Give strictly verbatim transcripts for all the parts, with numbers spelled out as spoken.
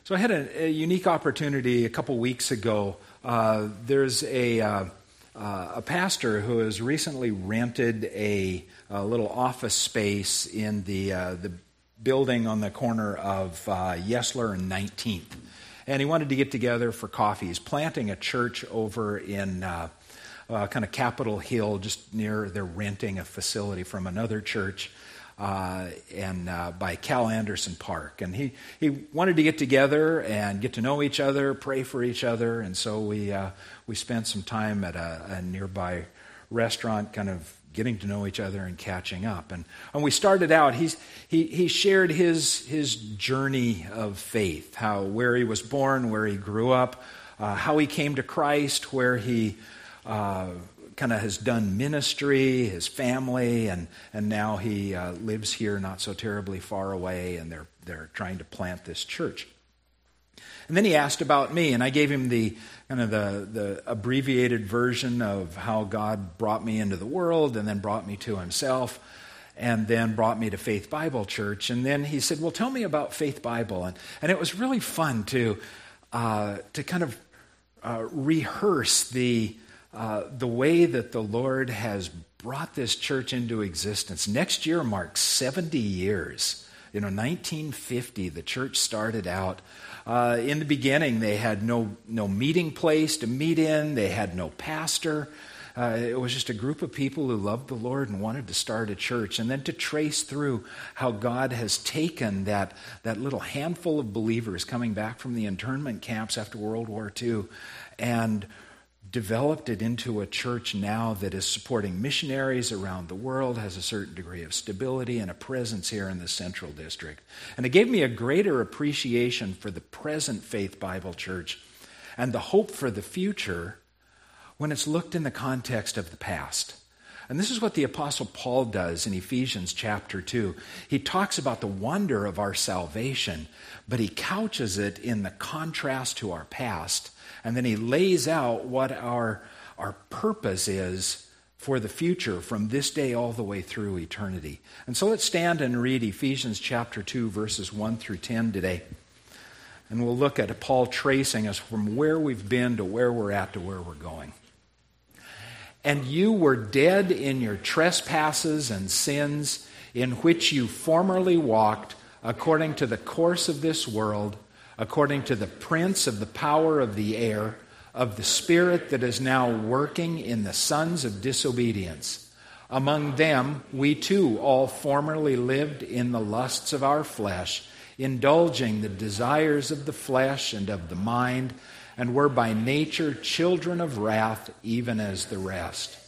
So I had a, a unique opportunity a couple weeks ago. Uh, there's a, uh, uh, a pastor who has recently rented a, a little office space in the uh, the building on the corner of uh, Yesler and nineteenth. And he wanted to get together for coffee. He's planting a church over in uh, uh, kind of Capitol Hill, just near, they're renting a facility from another church. Uh, and uh, by Cal Anderson Park. And he, he wanted to get together and get to know each other, pray for each other, and so we uh, we spent some time at a, a nearby restaurant kind of getting to know each other and catching up. And when we started out, he's, he, he shared his, his journey of faith, how where he was born, where he grew up, uh, how he came to Christ, where he uh, kind of has done ministry, his family, and and now he uh, lives here not so terribly far away, and they're they're trying to plant this church. And then he asked about me, and I gave him the kind of the, the abbreviated version of how God brought me into the world, and then brought me to himself, and then brought me to Faith Bible Church. And then he said, well, tell me about Faith Bible. And, and it was really fun to, uh, to kind of uh, rehearse the Uh, the way that the Lord has brought this church into existence. Next year marks seventy years. You know, nineteen fifty, the church started out. Uh, in the beginning, they had no, no meeting place to meet in. They had no pastor. Uh, it was just a group of people who loved the Lord and wanted to start a church. And then to trace through how God has taken that, that little handful of believers coming back from the internment camps after World War Two and developed it into a church now that is supporting missionaries around the world, has a certain degree of stability and a presence here in the Central District. And it gave me a greater appreciation for the present Faith Bible Church and the hope for the future when it's looked in the context of the past. And this is what the Apostle Paul does in Ephesians chapter two. He talks about the wonder of our salvation, but he couches it in the contrast to our past. And then he lays out what our, our purpose is for the future from this day all the way through eternity. And so let's stand and read Ephesians chapter two, verses one through ten today. And we'll look at Paul tracing us from where we've been to where we're at to where we're going. And you were dead in your trespasses and sins, in which you formerly walked according to the course of this world, according to the prince of the power of the air, of the spirit that is now working in the sons of disobedience. Among them we too all formerly lived in the lusts of our flesh, indulging the desires of the flesh and of the mind, and were by nature children of wrath, even as the rest.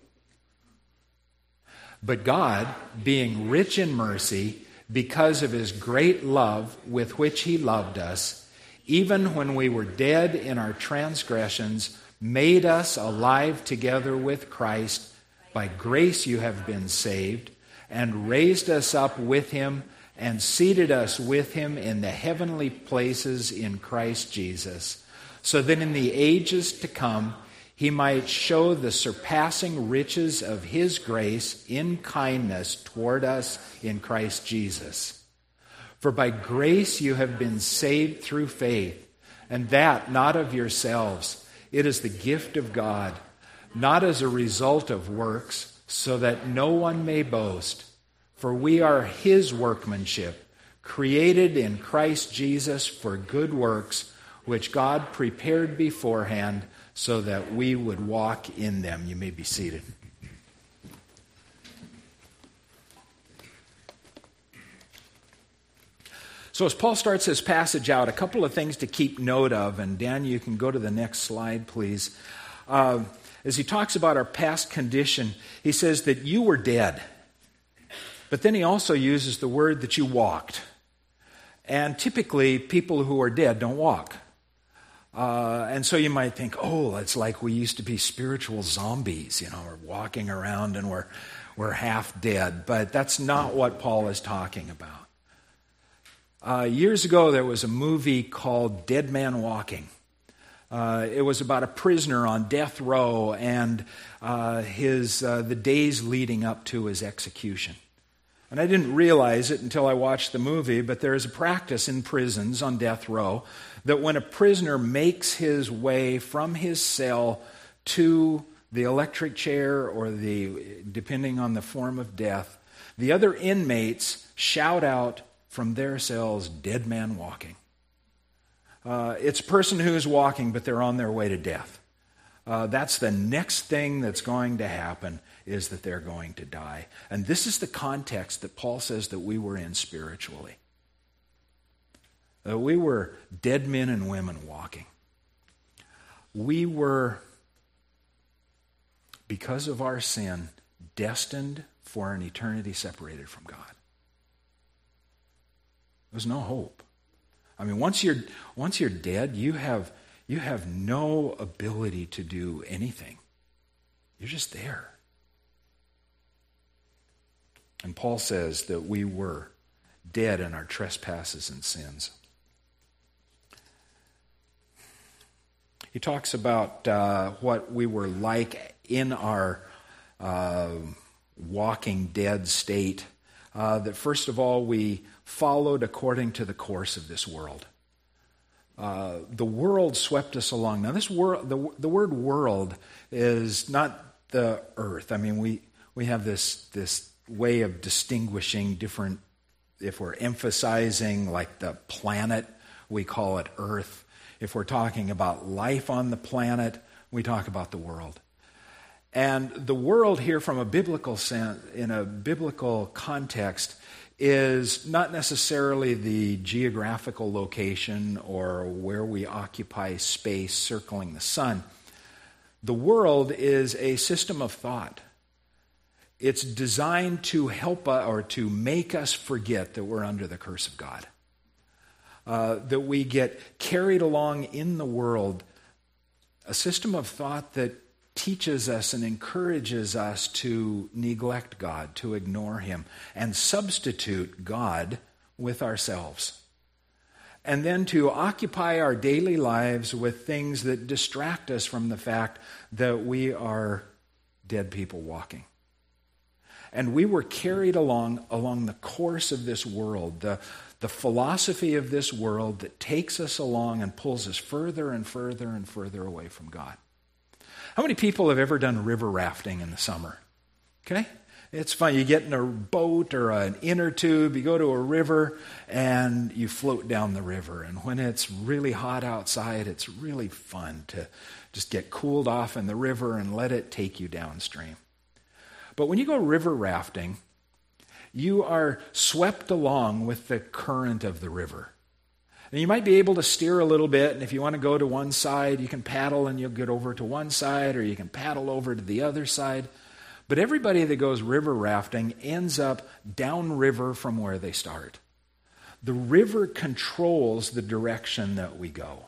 But God, being rich in mercy, because of his great love with which he loved us, even when we were dead in our transgressions, made us alive together with Christ. By grace you have been saved, and raised us up with him, and seated us with him in the heavenly places in Christ Jesus, so that in the ages to come he might show the surpassing riches of his grace in kindness toward us in Christ Jesus. For by grace you have been saved through faith, and that not of yourselves. It is the gift of God, not as a result of works, so that no one may boast. For we are his workmanship, created in Christ Jesus for good works, which God prepared beforehand so that we would walk in them. You may be seated. So as Paul starts this passage out, a couple of things to keep note of, and Dan, you can go to the next slide, please. Uh, as he talks about our past condition, he says that you were dead. But then he also uses the word that you walked. And typically, people who are dead don't walk. Uh, and so you might think, oh, it's like we used to be spiritual zombies, you know, we're walking around and we're we're half dead. But that's not what Paul is talking about. Uh, years ago, there was a movie called Dead Man Walking. Uh, it was about a prisoner on death row and uh, his uh, the days leading up to his execution. And I didn't realize it until I watched the movie, but there is a practice in prisons on death row that when a prisoner makes his way from his cell to the electric chair or the, depending on the form of death, the other inmates shout out from their cells, "Dead man walking." Uh, it's a person who's walking, but they're on their way to death. Uh, that's the next thing that's going to happen, is that they're going to die. And this is the context that Paul says that we were in spiritually. That we were dead men and women walking. We were, because of our sin, destined for an eternity separated from God. There's no hope. I mean, once you're once you're dead, you have you have no ability to do anything. You're just there. And Paul says that we were dead in our trespasses and sins. He talks about uh, what we were like in our uh, walking dead state. Uh, that first of all, we followed according to the course of this world. Uh, the world swept us along. Now, this world, the, the word "world" is not the earth. I mean, we we have this this way of distinguishing different. If we're emphasizing like the planet, we call it Earth. If we're talking about life on the planet, we talk about the world. And the world here, from a biblical sense, in a biblical context, is not necessarily the geographical location or where we occupy space circling the sun. The world is a system of thought. It's designed to help us, or to make us forget that we're under the curse of God. Uh, that we get carried along in the world, a system of thought that teaches us and encourages us to neglect God, to ignore Him, and substitute God with ourselves. And then to occupy our daily lives with things that distract us from the fact that we are dead people walking. And we were carried along along the course of this world, the, the philosophy of this world that takes us along and pulls us further and further and further away from God. How many people have ever done river rafting in the summer? Okay? It's fun. You get in a boat or an inner tube, you go to a river, and you float down the river. And when it's really hot outside, it's really fun to just get cooled off in the river and let it take you downstream. But when you go river rafting, you are swept along with the current of the river. And you might be able to steer a little bit, and if you want to go to one side, you can paddle and you'll get over to one side, or you can paddle over to the other side. But everybody that goes river rafting ends up downriver from where they start. The river controls the direction that we go.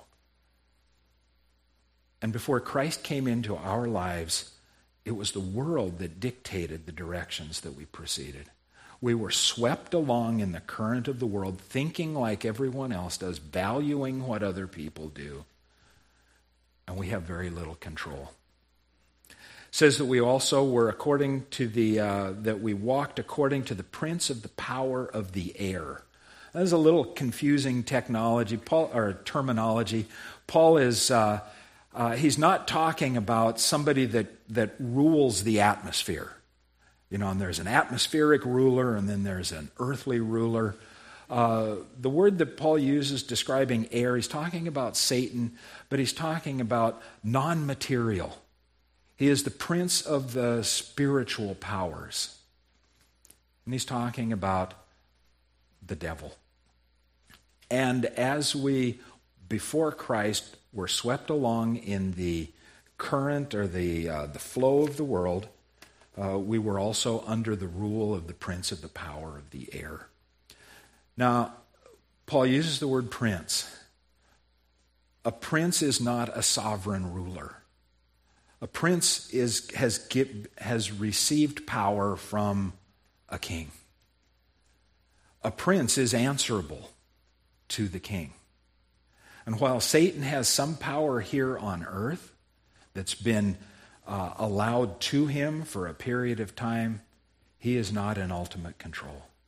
And before Christ came into our lives, it was the world that dictated the directions that we proceeded. We were swept along in the current of the world, thinking like everyone else does, valuing what other people do. And we have very little control. It says that we also were according to the, uh, that we walked according to the prince of the power of the air. That is a little confusing technology, Paul, or terminology. Paul is, uh, uh, he's not talking about somebody that, that rules the atmosphere. You know, and there's an atmospheric ruler, and then there's an earthly ruler. Uh, the word that Paul uses describing air, he's talking about Satan, but he's talking about non-material. He is the prince of the spiritual powers. And he's talking about the devil. And as we, before Christ, were swept along in the current or the uh, the flow of the world, Uh, we were also under the rule of the prince of the power of the air. Now, Paul uses the word prince. A prince is not a sovereign ruler. A prince is has give, has received power from a king. A prince is answerable to the king. And while Satan has some power here on earth that's been Uh, allowed to him for a period of time, he is not in ultimate control.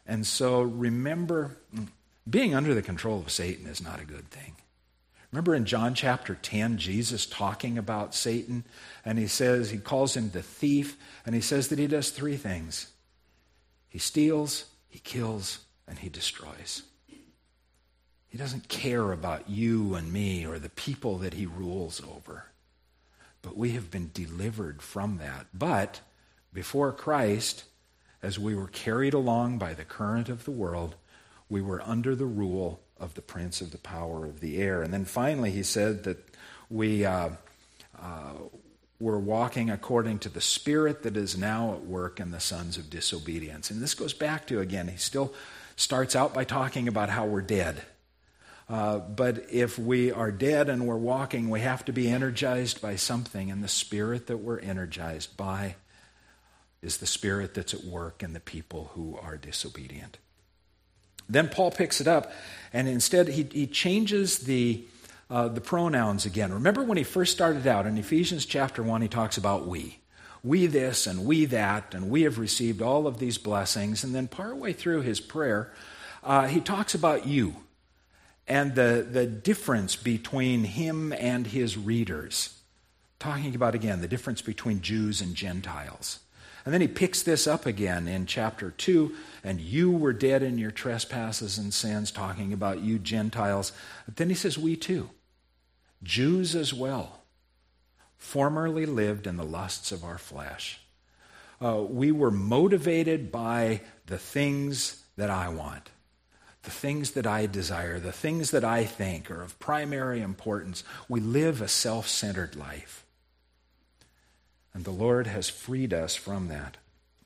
And so remember, being under the control of Satan is not a good thing. Remember in John chapter ten, Jesus talking about Satan, and he says, he calls him the thief, and he says that he does three things. He steals, he kills, and he destroys. He doesn't care about you and me or the people that he rules over. But we have been delivered from that. But before Christ, as we were carried along by the current of the world, we were under the rule of the prince of the power of the air. And then finally he said that we uh, uh, were walking according to the spirit that is now at work in the sons of disobedience. And this goes back to, again, he still starts out by talking about how we're dead. Uh, but if we are dead and we're walking, we have to be energized by something. And the spirit that we're energized by is the spirit that's at work in the people who are disobedient. Then Paul picks it up, and instead he, he changes the, uh, the pronouns again. Remember when he first started out in Ephesians chapter one, he talks about we. We this and we that, and we have received all of these blessings. And then partway through his prayer, uh, he talks about you. And the, the difference between him and his readers. Talking about, again, the difference between Jews and Gentiles. And then he picks this up again in chapter two. And you were dead in your trespasses and sins, talking about you Gentiles. But then he says, we too. Jews as well. Formerly lived in the lusts of our flesh. Uh, we were motivated by the things that I want. The things that I desire, the things that I think are of primary importance. We live a self-centered life. And the Lord has freed us from that.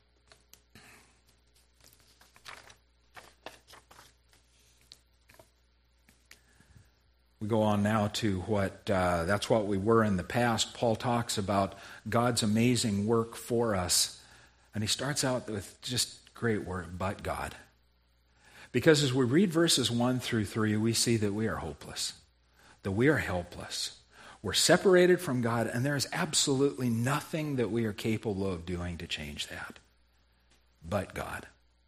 We go on now to what, uh, that's what we were in the past. Paul talks about God's amazing work for us. And he starts out with just great word, but God. Because as we read verses one through three, we see that we are hopeless, that we are helpless. We're separated from God, and there is absolutely nothing that we are capable of doing to change that. But God.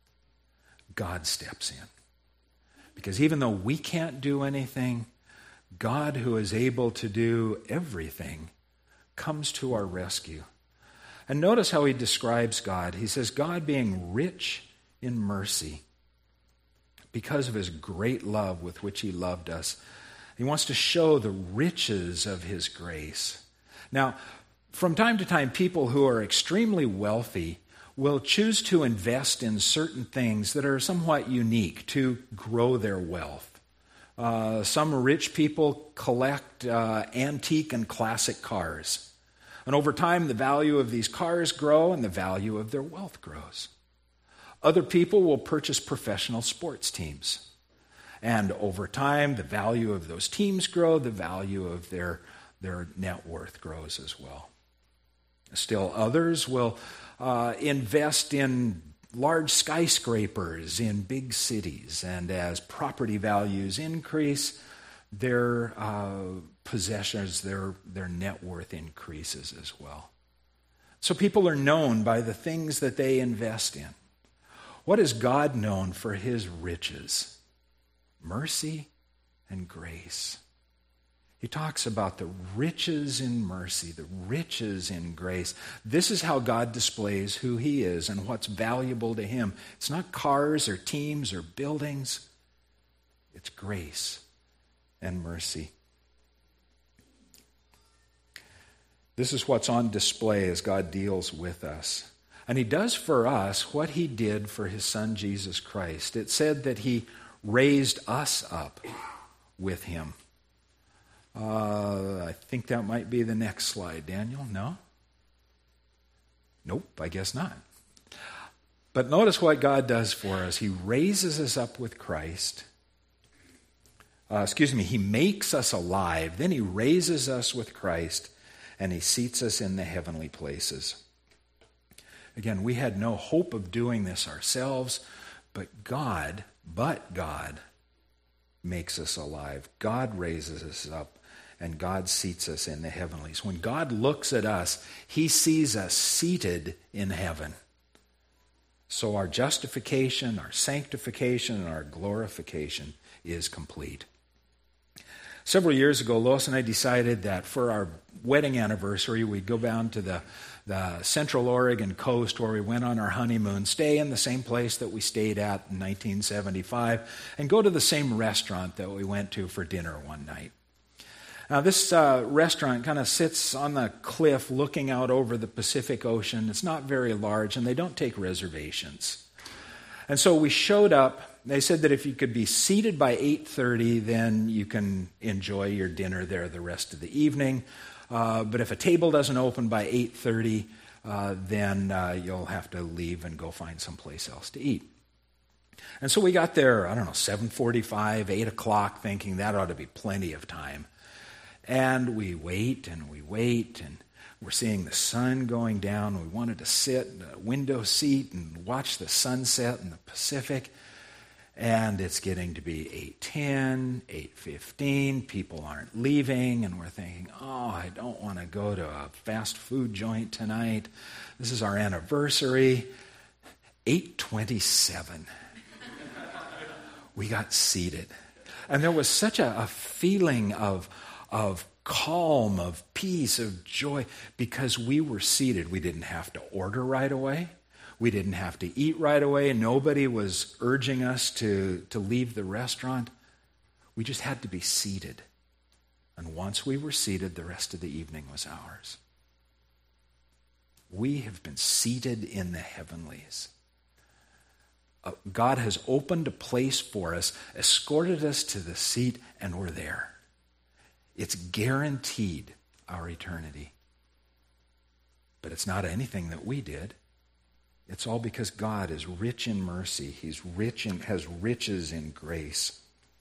God steps in. Because even though we can't do anything, God, who is able to do everything, comes to our rescue. And notice how he describes God. He says, God being rich in mercy, because of his great love with which he loved us. He wants to show the riches of his grace. Now, from time to time, people who are extremely wealthy will choose to invest in certain things that are somewhat unique to grow their wealth. Uh, some rich people collect uh, antique and classic cars. And over time, the value of these cars grow and the value of their wealth grows. Other people will purchase professional sports teams. And over time, the value of those teams grow, the value of their, their net worth grows as well. Still others will uh, invest in large skyscrapers in big cities. And as property values increase, their uh, possessions, their, their net worth increases as well. So people are known by the things that they invest in. What is God known for? His riches, mercy and grace. He talks about the riches in mercy, the riches in grace. This is how God displays who he is and what's valuable to him. It's not cars or teams or buildings. It's grace and mercy. This is what's on display as God deals with us. And he does for us what he did for his son Jesus Christ. It said that he raised us up with him. Uh, I think that might be the next slide. Daniel, no? Nope, I guess not. But notice what God does for us. He raises us up with Christ. Uh, excuse me, he makes us alive. Then he raises us with Christ, and he seats us in the heavenly places. Again, we had no hope of doing this ourselves, but God, but God makes us alive. God raises us up, and God seats us in the heavenlies. When God looks at us, he sees us seated in heaven. So our justification, our sanctification, and our glorification is complete. Several years ago, Lois and I decided that for our wedding anniversary, we'd go down to the, the Central Oregon coast where we went on our honeymoon, stay in the same place that we stayed at in nineteen seventy-five, and go to the same restaurant that we went to for dinner one night. Now, this uh, restaurant kind of sits on the cliff looking out over the Pacific Ocean. It's not very large, and they don't take reservations. And so we showed up. They said that if you could be seated by eight thirty, then you can enjoy your dinner there the rest of the evening. Uh, but if a table doesn't open by eight thirty, uh, then uh, you'll have to leave and go find someplace else to eat. And so we got there, I don't know, seven forty-five, eight o'clock, thinking that ought to be plenty of time. And we wait and we wait, and we're seeing the sun going down. We wanted to sit in a window seat and watch the sunset in the Pacific. And it's getting to be eight ten, eight fifteen. People aren't leaving, and we're thinking, oh, I don't want to go to a fast food joint tonight. This is our anniversary. eight twenty-seven. We got seated. And there was such a, a feeling of, of calm, of peace, of joy, because we were seated. We didn't have to order right away. We didn't have to eat right away. Nobody was urging us to, to leave the restaurant. We just had to be seated. And once we were seated, the rest of the evening was ours. We have been seated in the heavenlies. Uh, God has opened a place for us, escorted us to the seat, and we're there. It's guaranteed our eternity. But it's not anything that we did. It's all because God is rich in mercy. He's rich and has riches in grace.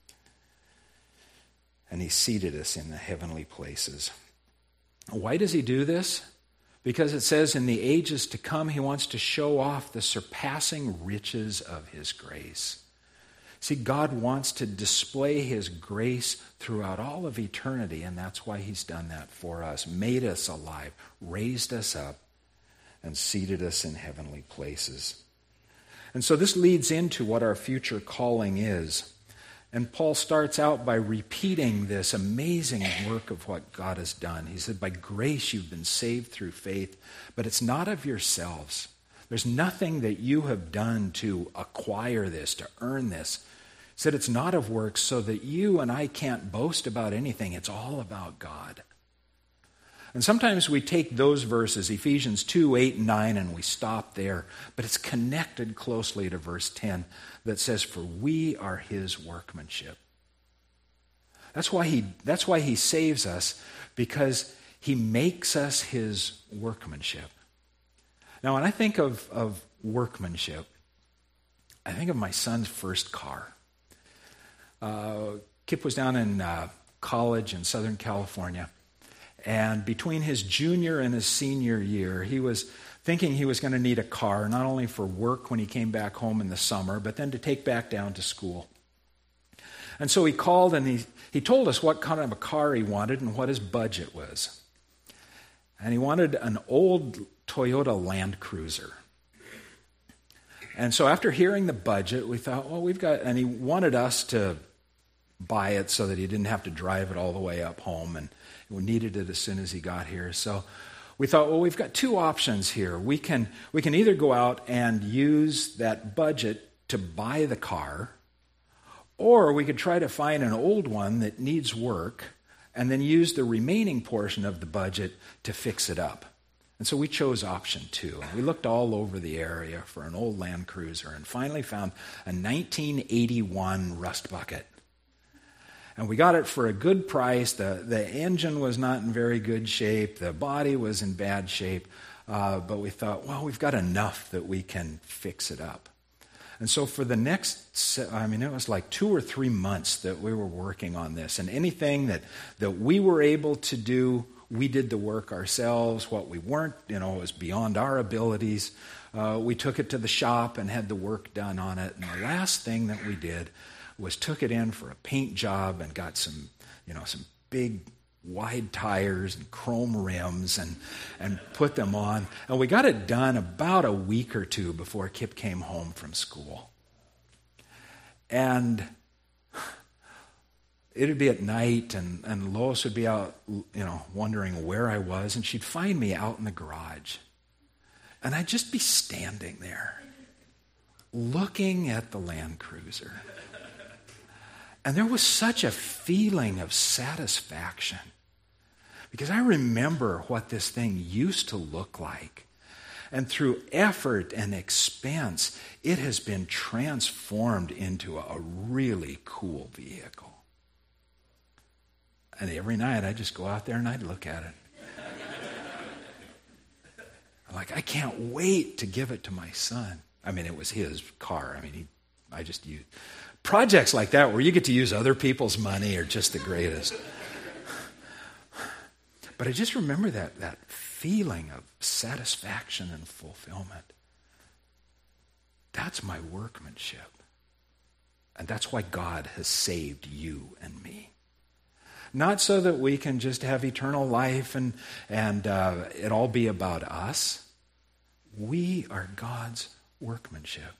And He seated us in the heavenly places. Why does He do this? Because it says in the ages to come, He wants to show off the surpassing riches of His grace. See, God wants to display His grace throughout all of eternity, and that's why He's done that for us, made us alive, raised us up, and seated us in heavenly places. And so this leads into what our future calling is. And Paul starts out by repeating this amazing work of what God has done. He said, by grace you've been saved through faith, but it's not of yourselves. There's nothing that you have done to acquire this, to earn this. He said it's not of works, so that you and I can't boast about anything. It's all about God. And sometimes we take those verses, Ephesians two, eight, and nine, and we stop there. But it's connected closely to verse ten that says, for we are His workmanship. That's why he, that's why he saves us, because He makes us His workmanship. Now, when I think of, of workmanship, I think of my son's first car. Uh, Kip was down in uh, college in Southern California. And between his junior and his senior year, he was thinking he was going to need a car, not only for work when he came back home in the summer, but then to take back down to school. And so he called and he, he told us what kind of a car he wanted and what his budget was. And he wanted an old Toyota Land Cruiser. And so after hearing the budget, we thought, well, we've got, and he wanted us to buy it so that he didn't have to drive it all the way up home, and we needed it as soon as he got here. So we thought, well, we've got two options here. We can we can either go out and use that budget to buy the car, or we could try to find an old one that needs work and then use the remaining portion of the budget to fix it up. And so we chose option two. We looked all over the area for an old Land Cruiser and finally found a nineteen eighty-one Rust Bucket. And we got it for a good price. The, the engine was not in very good shape. The body was in bad shape. Uh, but we thought, well, we've got enough that we can fix it up. And so for the next, I mean, it was like two or three months that we were working on this. And anything that, that we were able to do, we did the work ourselves. What we weren't, you know, was beyond our abilities. Uh, we took it to the shop and had the work done on it. And the last thing that we did was took it in for a paint job and got some, you know, some big wide tires and chrome rims and, and put them on. And we got it done about a week or two before Kip came home from school. And it would be at night, and, and Lois would be out, you know, wondering where I was, and she'd find me out in the garage. And I'd just be standing there, looking at the Land Cruiser. And there was such a feeling of satisfaction, because I remember what this thing used to look like. And through effort and expense, it has been transformed into a really cool vehicle. And every night I'd just go out there and I'd look at it. I'm like, I can't wait to give it to my son. I mean, it was his car. I mean, he, I just used... Projects like that where you get to use other people's money are just the greatest. But I just remember that, that feeling of satisfaction and fulfillment. That's my workmanship. And that's why God has saved you and me. Not so that we can just have eternal life and, and uh, it all be about us. We are God's workmanship.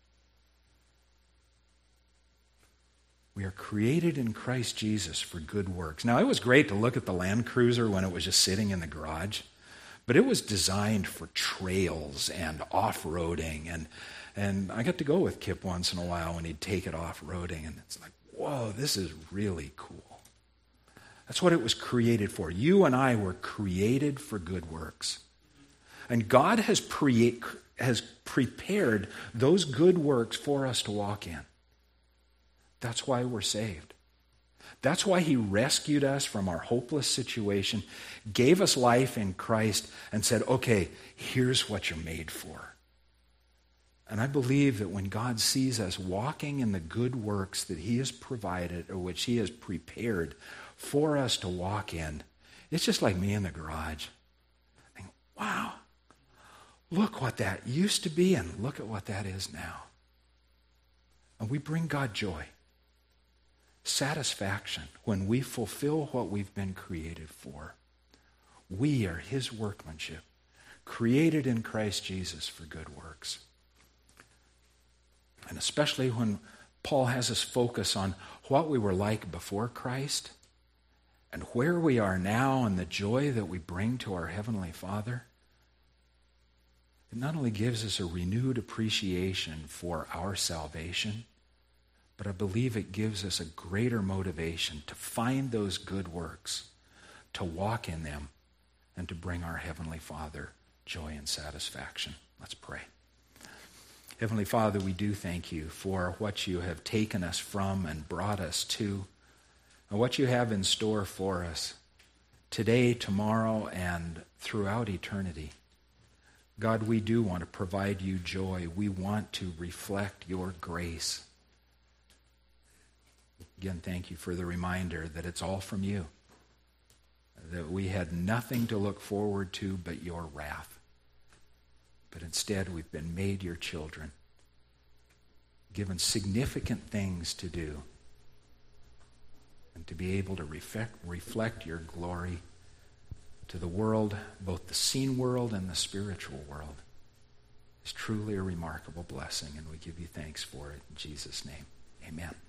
We are created in Christ Jesus for good works. Now, it was great to look at the Land Cruiser when it was just sitting in the garage, but it was designed for trails and off-roading, and and I got to go with Kip once in a while when he'd take it off-roading, and it's like, whoa, this is really cool. That's what it was created for. You and I were created for good works. And God has, pre- has prepared those good works for us to walk in. That's why we're saved. That's why he rescued us from our hopeless situation, gave us life in Christ, and said, okay, here's what you're made for. And I believe that when God sees us walking in the good works that he has provided, or which he has prepared for us to walk in, it's just like me in the garage. I think, wow, look what that used to be, and look at what that is now. And we bring God joy. Satisfaction when we fulfill what we've been created for. We are his workmanship, created in Christ Jesus for good works. And especially when Paul has us focus on what we were like before Christ and where we are now and the joy that we bring to our Heavenly Father, it not only gives us a renewed appreciation for our salvation, but I believe it gives us a greater motivation to find those good works, to walk in them, and to bring our Heavenly Father joy and satisfaction. Let's pray. Heavenly Father, we do thank you for what you have taken us from and brought us to, and what you have in store for us today, tomorrow, and throughout eternity. God, we do want to provide you joy. We want to reflect your grace. Again, thank you for the reminder that it's all from you, that we had nothing to look forward to but your wrath. But instead, we've been made your children, given significant things to do, and to be able to reflect, reflect your glory to the world, both the seen world and the spiritual world, is truly a remarkable blessing, and we give you thanks for it. In Jesus' name, amen.